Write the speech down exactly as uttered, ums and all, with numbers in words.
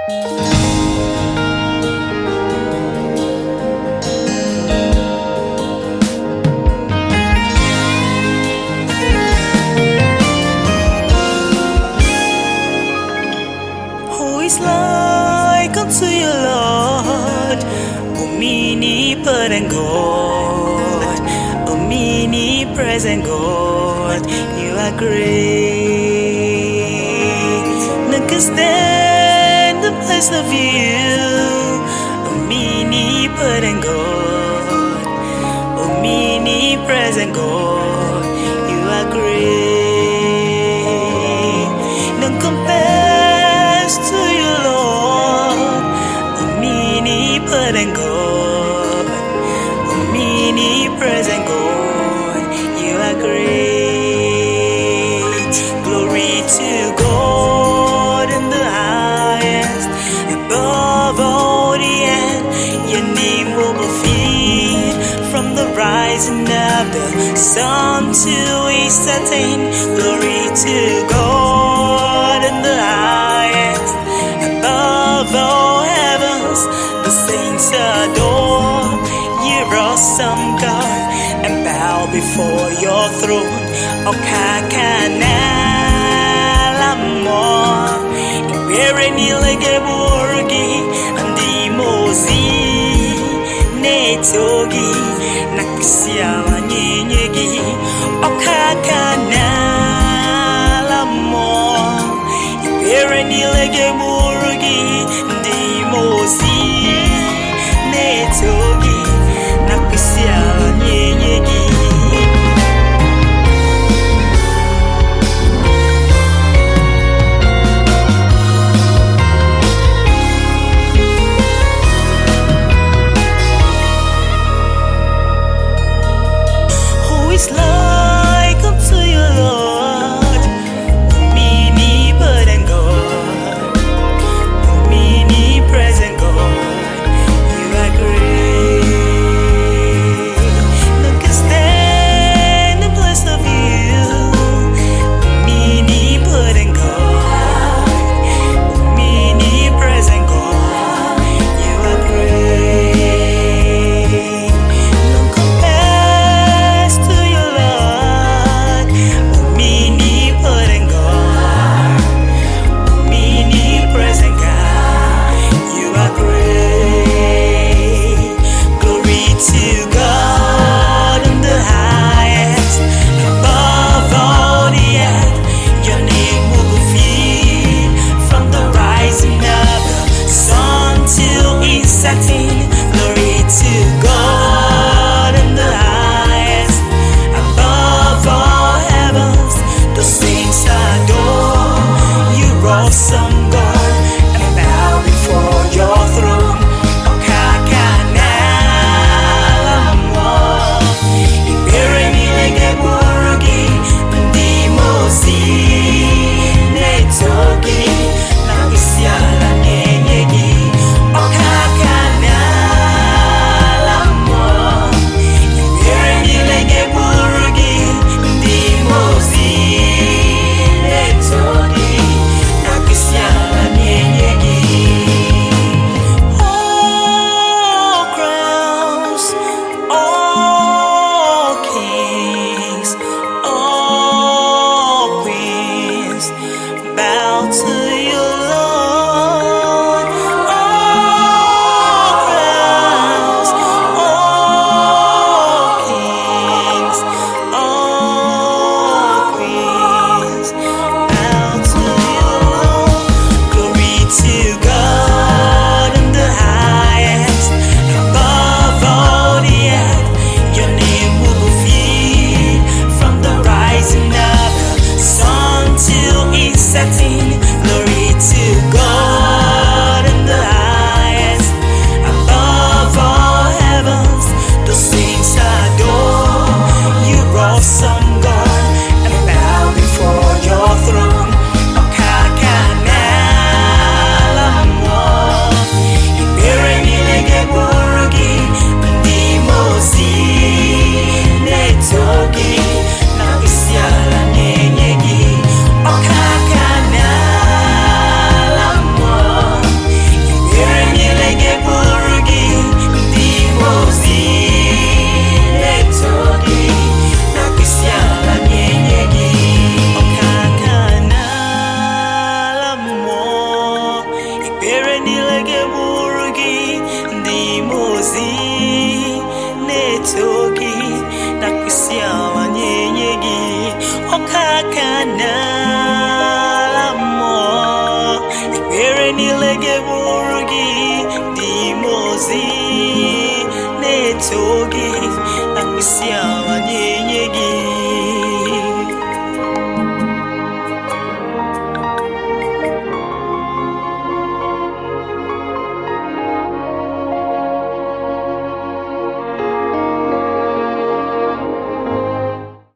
Who is like unto you, Lord? Omnipotent God, omnipresent God, you are great. None can stand the place of you, omnipotent God, omnipresent God, you are great. None compares to you, Lord, omnipotent God, omnipresent God, you are great. Glory to God in the highest, above all the earth, your name will be feared. From the rising of the sun to its setting, glory to God in the highest, above all heavens, the saints adore your awesome God and bow before your throne. Okakana lamo, ibere nilege burgi, andi mozi netogi, nakisiala nyenyegi. Okakana lamo, ibere nilege burgi, andi mozi netogi, nakisiala nyenyegi. It's like unto you, Lord, omnipotent God, omnipresent God, you are great. None can stand the place of you, omnipotent God, omnipresent God, you are great. None compares to you, Lord, omnipotent God, omnipresent God, you are great. Glory to God in the highest, above all the earth, your name will be feared. From the rising of the sun till its setting, glory to God in the highest, above all heavens, the saints adore you, awesome God, and bow before your throne. Okakana lamo, ibere nilege burgi, ndi mozi netogi, nakisiala nyenyegi. Okakana lamo, ibere nilege burgi, ndi mozi netogi, nakisiala nyenyegi. All crowns, all kings, all queens bow to you, Lord. All crowns, all kings, all queens bow to you, Lord. Glory to God in the highest, above all the earth, your name will be feared. From the rising of the sun till its setting, glory to God in the highest, above all heavens, the saints adore you, awesome God, and bow before your throne. Okakana lamo, ibere nilege burgi, ndi mozi netogi, nakisiala nyenyegi. Okakana Okakana mo Ekpere niile ga-eburu gị dị mozi na-eto gị na mkpịsị